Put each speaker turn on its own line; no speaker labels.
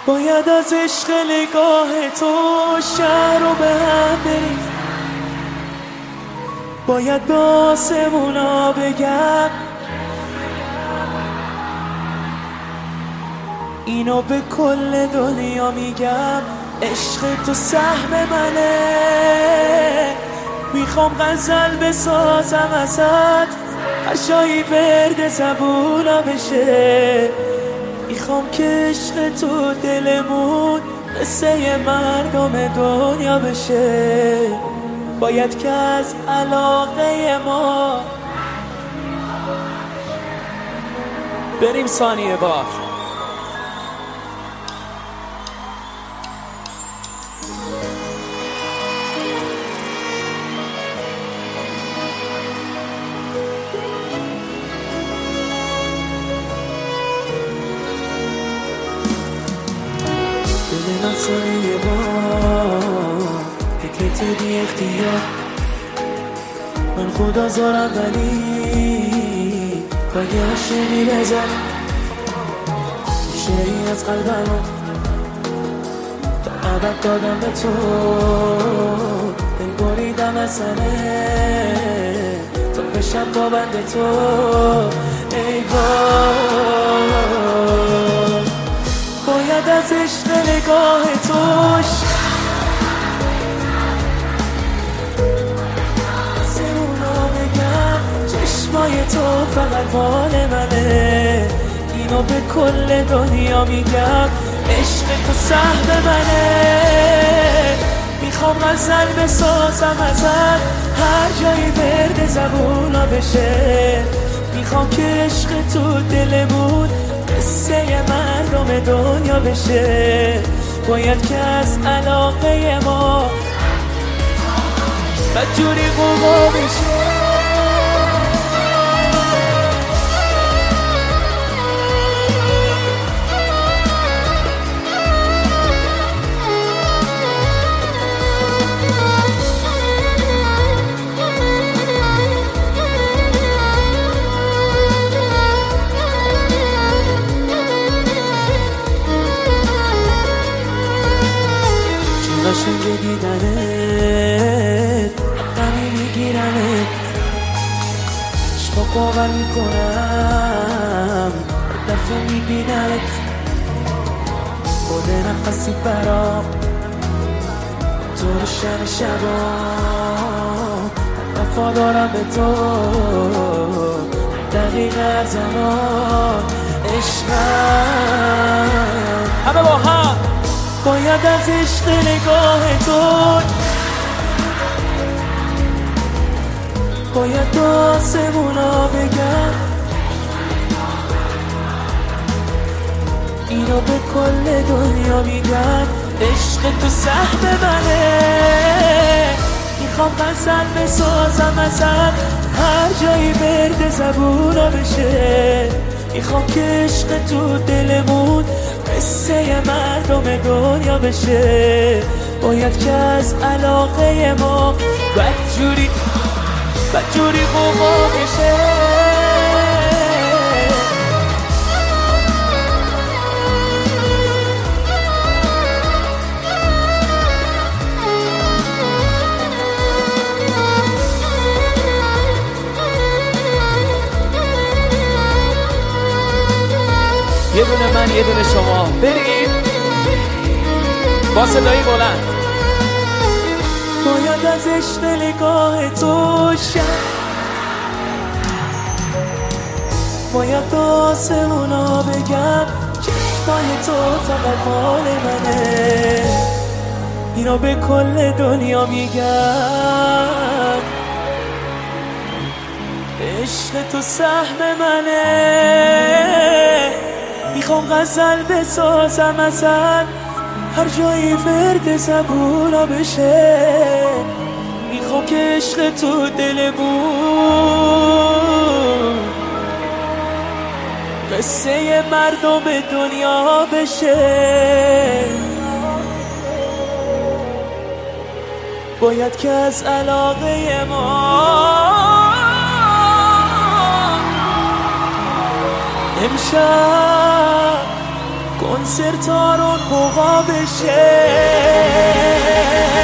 باید از عشق نگاه تو شهر رو به هم بریم، باید به آسمونا بگم اینو به کل دنیا میگم، عشق تو سهم منه. میخوام غزل بسازم ازت، هر جایی ورد زبونا بشه. میخوام که عشق تو دلمون قصه مردم دنیا بشه. باید که از علاقه ما بریم ثانیه بار. دل من ثانیه بار فکرت بی اختیار، من خدا زارم ولی باید شمی بزن شعری از قلبم تا ابد دادم به تو. دل بریدم از سنه تا بشم با بند تو. ای وای باید از عشق نگاه توش سرونا بگم چشمای تو فقط مال منه. اینو به کل دنیا میگم، عشق تو سهم منه. میخوام غزل بسازم ازت، هر جایی ورد زبونا بشه. میخوام که عشق تو دلمون قصه مردم دنیا بشه. باید که از علاقه ما بدجوری قوا بشه. قشنگ دیدنت همین میگیرنت، عشقا باور میکنم دفعه میبیننت. خود نفسی برام تو روشن شبا وفا دارم به تو دقیقه هر زمان. عشقم همه با هم باید از عشق نگاه تو، باید به آسمونا بگم اینو به کل دنیا میگم، عشق تو سهم منه. میخوام غزل بسازم ازت، هر جایی ورد زبونا بشه. میخوام که عشق تو دلمون قصه مردم دنیا بشه. باید که از علاقه ما بدجوری قوا بشه. یه دونه من یه دونه شما، بریم با صدایی بلند. باید از عشق نگاه تو باید به آسمونا بگم چشمای تو فقط مال منه. اینو به کل دنیا میگم، عشق تو سهم منه. میخوام غزل بسازم ازت، هر جایی ورد زبونا بشه. میخوام که عشق تو دلمون قصه مردم دنیا بشه. باید که از علاقه ما امشب سرتارون قوقا بشه